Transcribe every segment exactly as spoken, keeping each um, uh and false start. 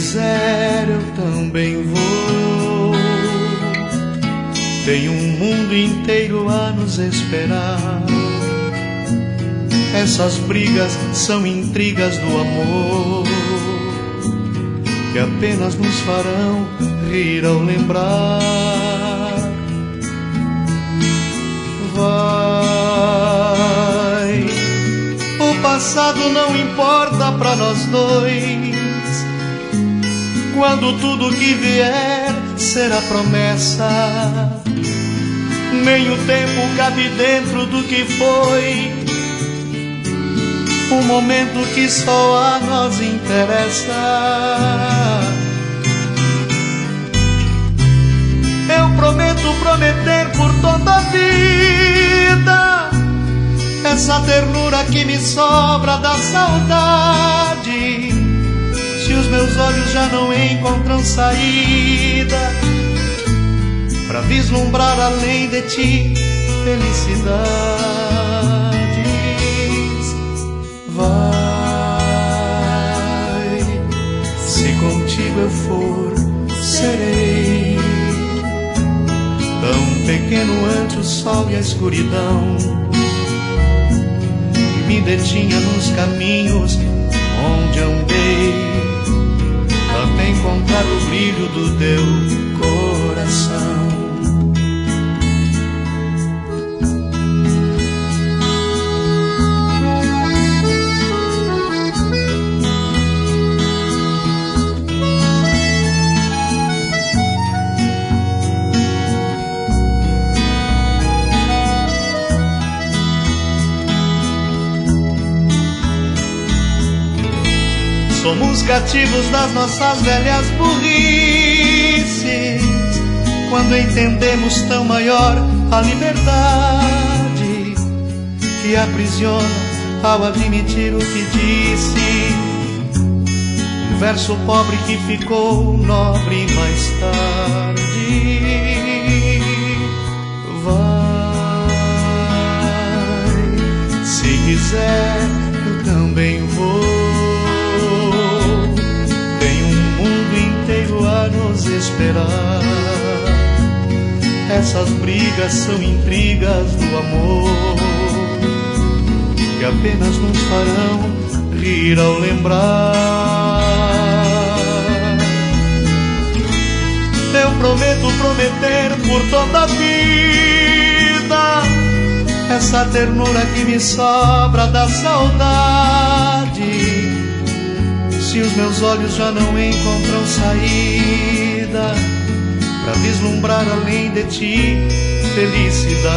quiser eu também vou. Tem um mundo inteiro a nos esperar. Essas brigas são intrigas do amor, que apenas nos farão rir ao lembrar. Vai, o passado não importa pra nós dois. Quando tudo que vier será promessa, nem o tempo cabe dentro do que foi. Um momento que só a nós interessa. Eu prometo prometer por toda a vida essa ternura que me sobra da saudade. Se os meus olhos já não encontram saída pra vislumbrar além de ti felicidades, vai, se contigo eu for, serei tão pequeno ante o sol e a escuridão, que me detinha nos caminhos onde andei, até encontrar o brilho do teu coração. Somos cativos das nossas velhas burrices, quando entendemos tão maior a liberdade que aprisiona ao admitir o que disse. Um verso pobre que ficou nobre mais tarde. Vai, se quiser eu também vou. A nos esperar. Essas brigas são intrigas do amor, que apenas nos farão rir ao lembrar. Eu prometo prometer por toda a vida essa ternura que me sobra da saudade. Se os meus olhos já não encontram saída pra vislumbrar além de ti felicidade,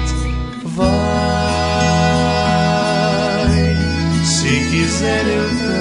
vai, se quiser eu